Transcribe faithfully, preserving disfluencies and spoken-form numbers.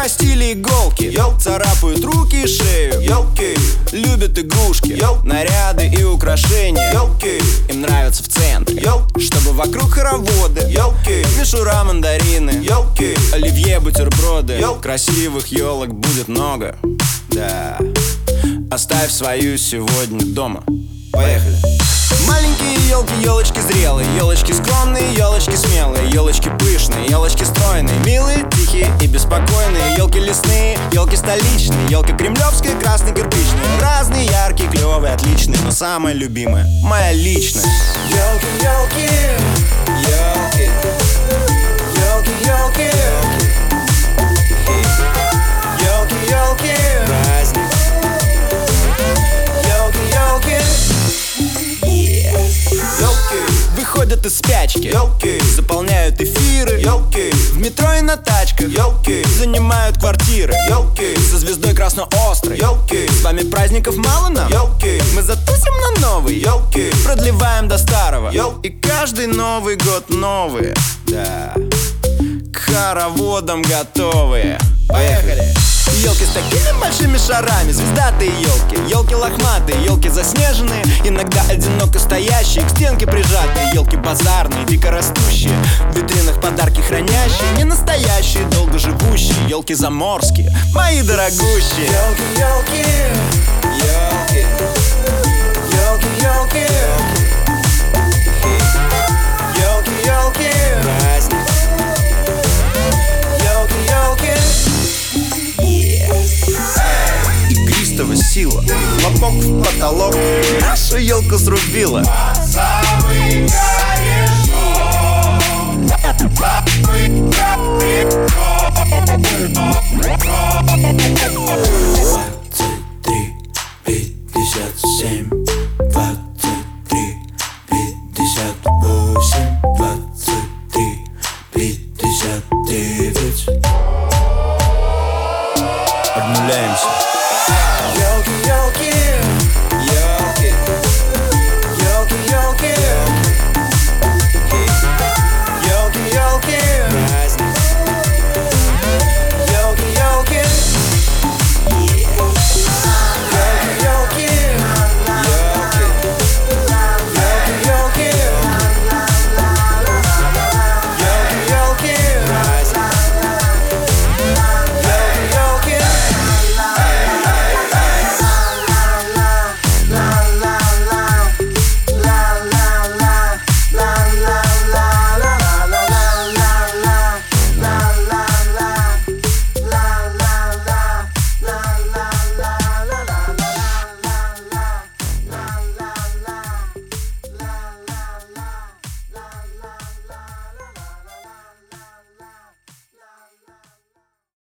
Отрастили иголки, йоу. Царапают руки и шею, елки. Любят игрушки, йоу. Наряды и украшения, елки. Им нравится в центре, йоу. Чтобы вокруг хороводы, елки. мишура, мандарины, елки. оливье, бутерброды, йоу. Красивых елок будет много, да. Оставь свою сегодня дома. Поехали. Маленькие елки, елочки зрелые, елочки скромные, елочки смелые, елочки пышные, елочки стройные, милые, тихие и беспокойные, елки лесные, елки столичные, елки кремлевские, красные, кирпичные, разные, яркие, клевые, отличные, но самая любимая, моя личная. Елки, елки, елки, елки, елки, елки, елки, Праздник. елки, елки. Выходят из спячки, елки. заполняют эфиры, елки. в метро и на тачках, елки. занимают квартиры, елки. со звездой красноострой, елки. С вами праздников мало нам, елки. мы затусим на новый, елки. продлеваем до старого, Йоу. и каждый Новый год новые, да. К хороводам готовые. Поехали! Елки с такими большими шарами, звездатые елки, елки лохматые, елки заснеженные, иногда одиноко стоящие, к стенке прижатые, елки базарные, дикорастущие, в витринах подарки хранящие, не настоящие, долго живущие, елки заморские, мои дорогущие. Елки, елки, елки, елки, елки, елки, елки, Праздник. елки, елки. Игристого сила, хлопок в потолок, наша елка срубила. Двадцать три, пятьдесят семь, двадцать три, пятьдесят восемь, двадцать три, пятьдесят девять. Обнуляемся. Елки, елки, Елки, елки, елки.